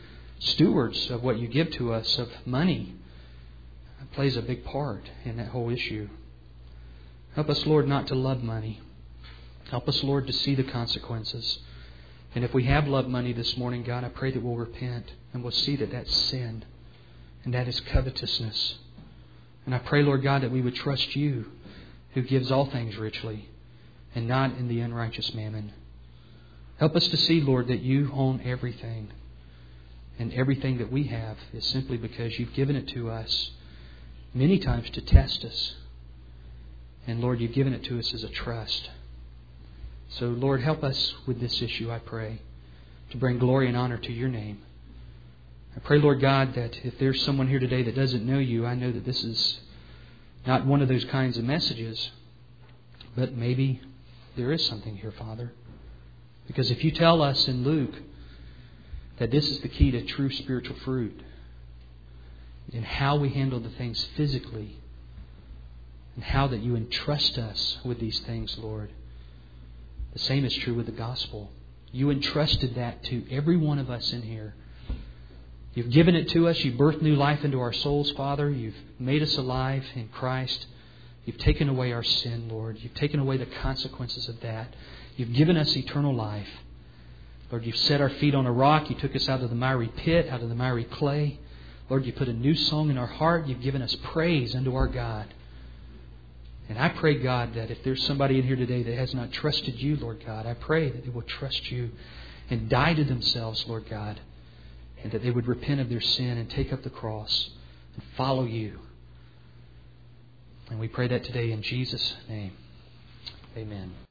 stewards of what you give to us, of money. It plays a big part in that whole issue. Help us, Lord, not to love money. Help us, Lord, to see the consequences. And if we have loved money this morning, God, I pray that we'll repent and we'll see that that's sin and that is covetousness. And I pray, Lord God, that we would trust You, who gives all things richly, and not in the unrighteous mammon. Help us to see, Lord, that You own everything. And everything that we have is simply because You've given it to us many times to test us. And Lord, You've given it to us as a trust. So Lord, help us with this issue, I pray, to bring glory and honor to Your name. I pray, Lord God, that if there's someone here today that doesn't know You, I know that this is not one of those kinds of messages. But maybe there is something here, Father. Because if You tell us in Luke that this is the key to true spiritual fruit, in how we handle the things physically, and how that You entrust us with these things, Lord, the same is true with the gospel. You entrusted that to every one of us in here. You've given it to us. You've birthed new life into our souls, Father. You've made us alive in Christ. You've taken away our sin, Lord. You've taken away the consequences of that. You've given us eternal life. Lord, You've set our feet on a rock. You took us out of the miry pit, out of the miry clay. Lord, You put a new song in our heart. You've given us praise unto our God. And I pray, God, that if there's somebody in here today that has not trusted You, Lord God, I pray that they will trust You and die to themselves, Lord God, and that they would repent of their sin and take up the cross and follow You. And we pray that today in Jesus' name. Amen.